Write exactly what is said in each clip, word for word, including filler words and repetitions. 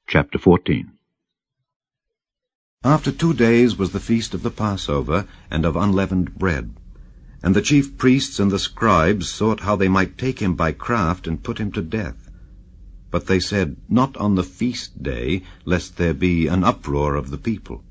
Chapter fourteen. After two days was the feast of the Passover, and of unleavened bread. And the chief priests and the scribes sought how they might take him by craft, and put him to death. But they said, Not on the feast day, lest there be an uproar of the people.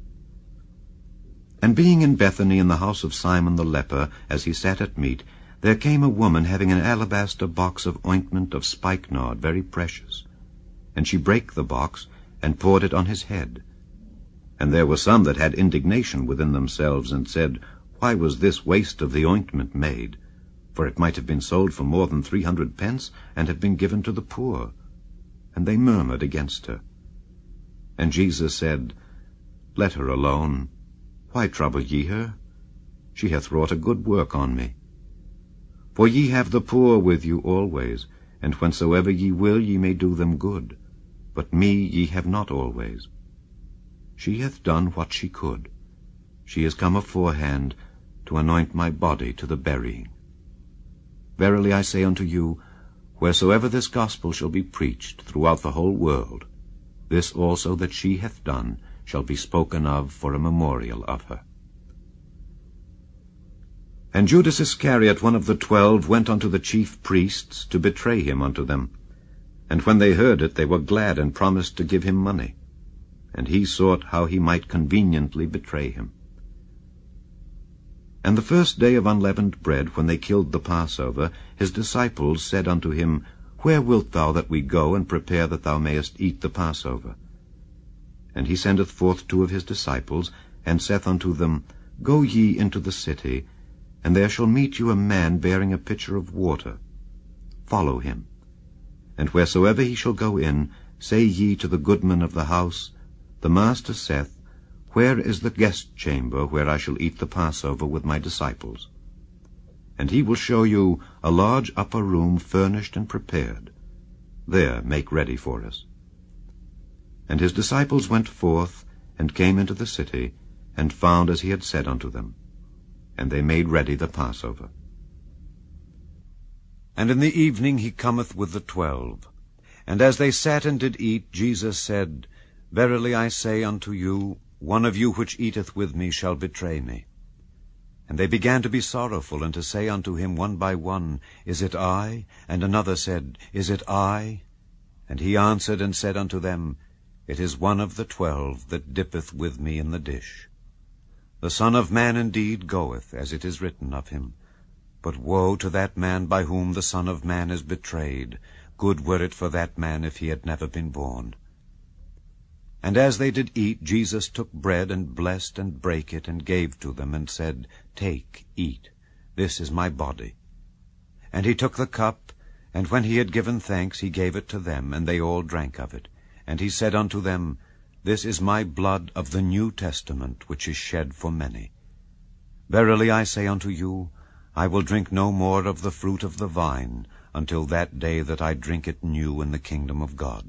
And being in Bethany in the house of Simon the leper, as he sat at meat, there came a woman having an alabaster box of ointment of spikenard, very precious. And she brake the box, and poured it on his head. And there were some that had indignation within themselves, and said, Why was this waste of the ointment made? For it might have been sold for more than three hundred pence, and have been given to the poor. And they murmured against her. And Jesus said, Let her alone. Why trouble ye her? She hath wrought a good work on me. For ye have the poor with you always, and whensoever ye will ye may do them good. But me ye have not always. She hath done what she could. She is come aforehand to anoint my body to the burying. Verily I say unto you, wheresoever this gospel shall be preached throughout the whole world, this also that she hath done shall be spoken of for a memorial of her. And Judas Iscariot, one of the twelve, went unto the chief priests to betray him unto them. And when they heard it, they were glad, and promised to give him money. And he sought how he might conveniently betray him. And the first day of unleavened bread, when they killed the Passover, his disciples said unto him, Where wilt thou that we go, and prepare that thou mayest eat the Passover? And he sendeth forth two of his disciples, and saith unto them, Go ye into the city, and there shall meet you a man bearing a pitcher of water. Follow him. And wheresoever he shall go in, say ye to the goodman of the house, The master saith, Where is the guest chamber where I shall eat the Passover with my disciples? And he will show you a large upper room furnished and prepared. There make ready for us. And his disciples went forth, and came into the city, and found as he had said unto them. And they made ready the Passover. And in the evening he cometh with the twelve. And as they sat and did eat, Jesus said, Verily I say unto you, one of you which eateth with me shall betray me. And they began to be sorrowful, and to say unto him one by one, Is it I? And another said, Is it I? And he answered and said unto them, It is one of the twelve that dippeth with me in the dish. The Son of Man indeed goeth, as it is written of him. But woe to that man by whom the Son of Man is betrayed. Good were it for that man if he had never been born. And as they did eat, Jesus took bread, and blessed, and brake it, and gave to them, and said, Take, eat, this is my body. And he took the cup, and when he had given thanks, he gave it to them, and they all drank of it. And he said unto them, This is my blood of the New Testament, which is shed for many. Verily I say unto you, I will drink no more of the fruit of the vine, until that day that I drink it new in the kingdom of God.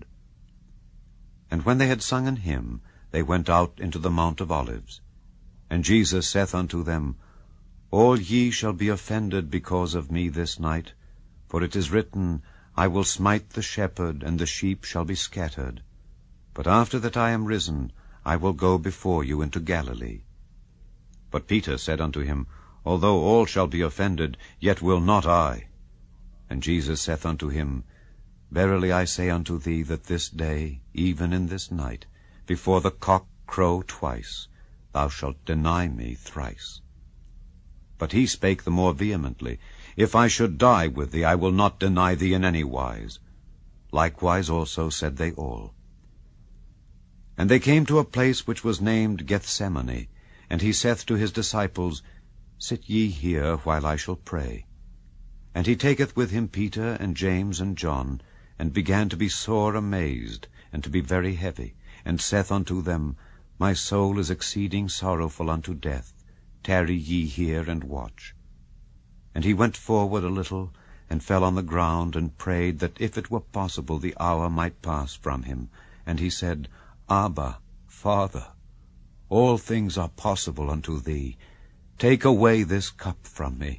And when they had sung an hymn, they went out into the Mount of Olives. And Jesus saith unto them, All ye shall be offended because of me this night, for it is written, I will smite the shepherd, and the sheep shall be scattered. But after that I am risen, I will go before you into Galilee. But Peter said unto him, Although all shall be offended, yet will not I. And Jesus saith unto him, Verily I say unto thee, that this day, even in this night, before the cock crow twice, thou shalt deny me thrice. But he spake the more vehemently, If I should die with thee, I will not deny thee in any wise. Likewise also said they all. And they came to a place which was named Gethsemane, and he saith to his disciples, Sit ye here while I shall pray. And he taketh with him Peter and James and John, and began to be sore amazed, and to be very heavy, and saith unto them, My soul is exceeding sorrowful unto death. Tarry ye here and watch. And he went forward a little, and fell on the ground, and prayed that if it were possible the hour might pass from him. And he said, Abba, Father, all things are possible unto thee. Take away this cup from me.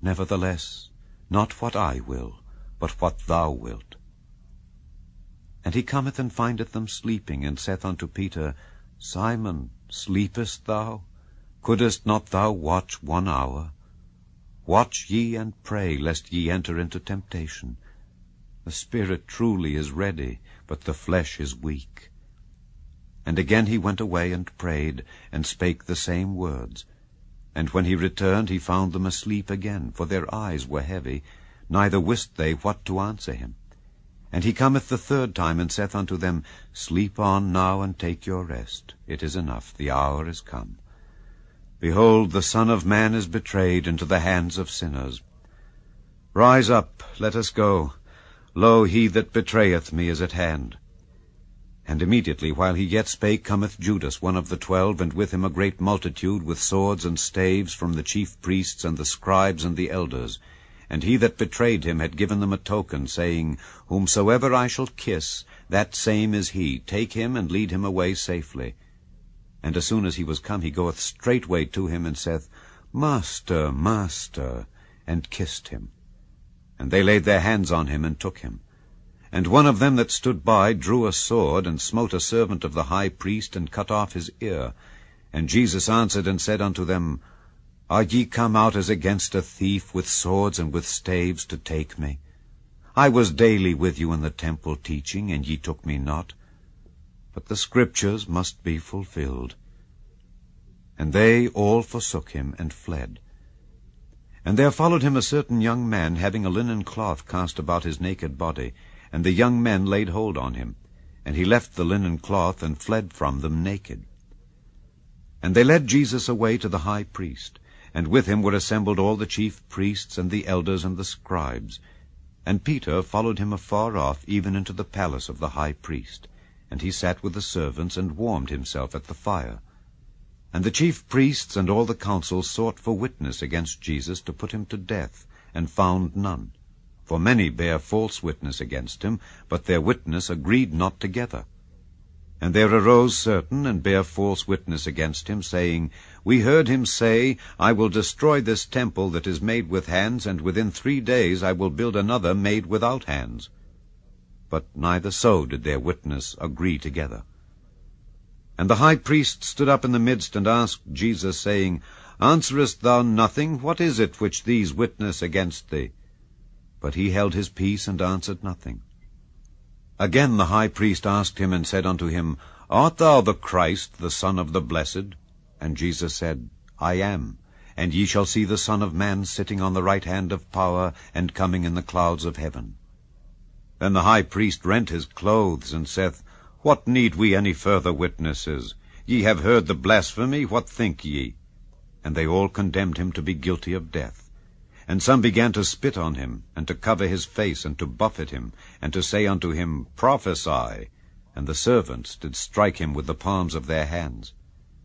Nevertheless, not what I will, but what thou wilt. And And he cometh and findeth them sleeping, and saith unto Peter, Simon, sleepest thou? Couldest not thou watch one hour? Watch ye and pray, lest ye enter into temptation. The spirit truly is ready, but the flesh is weak. And again he went away and prayed, and spake the same words. And when he returned, he found them asleep again, for their eyes were heavy, neither wist they what to answer him. And he cometh the third time, and saith unto them, Sleep on now, and take your rest. It is enough, the hour is come. Behold, the Son of Man is betrayed into the hands of sinners. Rise up, let us go. Lo, he that betrayeth me is at hand. And immediately, while he yet spake, cometh Judas, one of the twelve, and with him a great multitude, with swords and staves, from the chief priests and the scribes and the elders. And he that betrayed him had given them a token, saying, Whomsoever I shall kiss, that same is he. Take him, and lead him away safely. And as soon as he was come, he goeth straightway to him, and saith, Master, Master, and kissed him. And they laid their hands on him, and took him. And one of them that stood by drew a sword, and smote a servant of the high priest, and cut off his ear. And Jesus answered and said unto them, Are ye come out as against a thief, with swords and with staves, to take me? I was daily with you in the temple teaching, and ye took me not. But the Scriptures must be fulfilled. And they all forsook him, and fled. And there followed him a certain young man, having a linen cloth cast about his naked body. And the young men laid hold on him. And he left the linen cloth, and fled from them naked. And they led Jesus away to the high priest. And with him were assembled all the chief priests, and the elders, and the scribes. And Peter followed him afar off, even into the palace of the high priest. And he sat with the servants, and warmed himself at the fire. And the chief priests and all the council sought for witness against Jesus, to put him to death, and found none. For many bare false witness against him, but their witness agreed not together. And there arose certain, and bare false witness against him, saying, We heard him say, I will destroy this temple that is made with hands, and within three days I will build another made without hands. But neither so did their witness agree together. And the high priest stood up in the midst, and asked Jesus, saying, Answerest thou nothing? What is it which these witness against thee? But he held his peace, and answered nothing. Again the high priest asked him, and said unto him, Art thou the Christ, the Son of the Blessed? And Jesus said, I am. And ye shall see the Son of Man sitting on the right hand of power, and coming in the clouds of heaven. Then the high priest rent his clothes, and saith, What need we any further witnesses? Ye have heard the blasphemy, what think ye? And they all condemned him to be guilty of death. And some began to spit on him, and to cover his face, and to buffet him, and to say unto him, Prophesy. And the servants did strike him with the palms of their hands.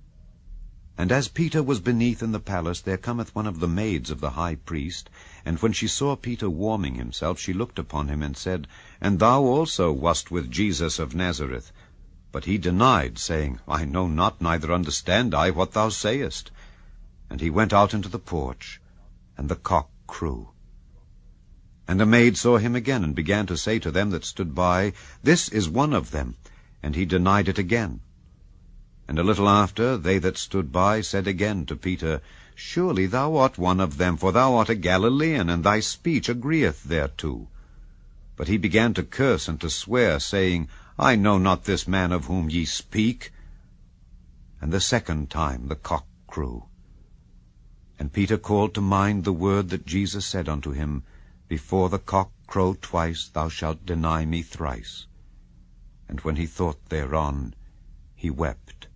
And as Peter was beneath in the palace, there cometh one of the maids of the high priest, and when she saw Peter warming himself, she looked upon him, and said, And thou also wast with Jesus of Nazareth. But he denied, saying, I know not, neither understand I what thou sayest. And he went out into the porch, and the cock crew. And a maid saw him again, and began to say to them that stood by, This is one of them. And he denied it again. And a little after, they that stood by said again to Peter, Surely thou art one of them, for thou art a Galilean, and thy speech agreeth thereto. But he began to curse and to swear, saying, I know not this man of whom ye speak. And the second time the cock crew. And Peter called to mind the word that Jesus said unto him, Before the cock crow twice, thou shalt deny me thrice. And when he thought thereon, he wept.